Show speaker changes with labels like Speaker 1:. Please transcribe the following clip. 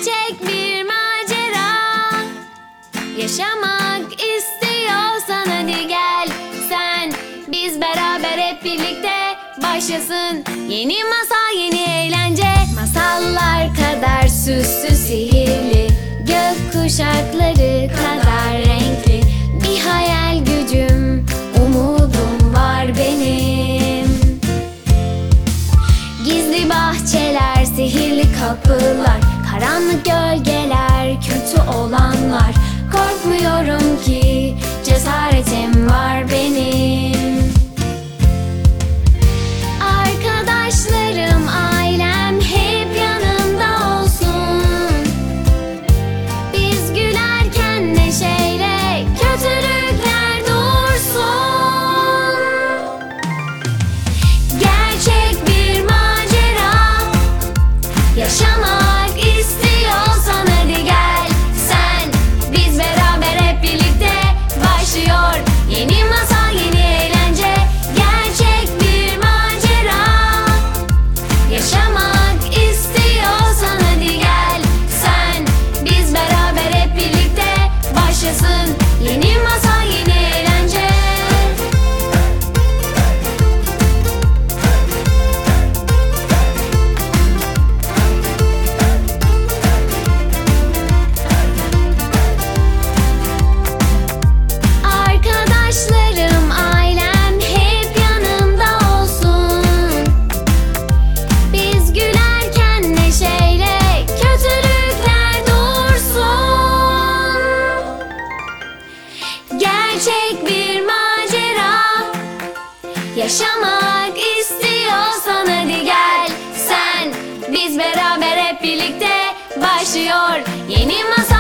Speaker 1: Gerçek bir macera yaşamak istiyorsan hadi gel sen. Biz beraber hep birlikte başlasın yeni masal, yeni eğlence. Masallar kadar süslü, sihirli, gökkuşakları kadar renkli. Bir hayal gücüm, umudum var benim. Gizli bahçeler, sihirli kapılar, karanlık gölgeler, kötü olanlar. Korkmuyorum ki, cesaretim var benim. Arkadaşlarım, ailem hep yanımda olsun. Biz gülerken neşeyle kötülükler dursun. Gerçek bir macera yaşamak istiyorsan hadi gel sen. Biz beraber hep birlikte başlıyor yeni masal, yeni eğlence. Gerçek bir macera yaşamak istiyorsan hadi gel sen. Biz beraber hep birlikte başlasın yeni masal, yeni eğlence. Arkadaşlarım, ailem hep yanımda olsun. Biz gülerken neşeyle kötülükler dursun. Gerçek bir macera yaşamak istiyorsan hadi gel sen. Biz beraber hep birlikte başlıyor yeni masal.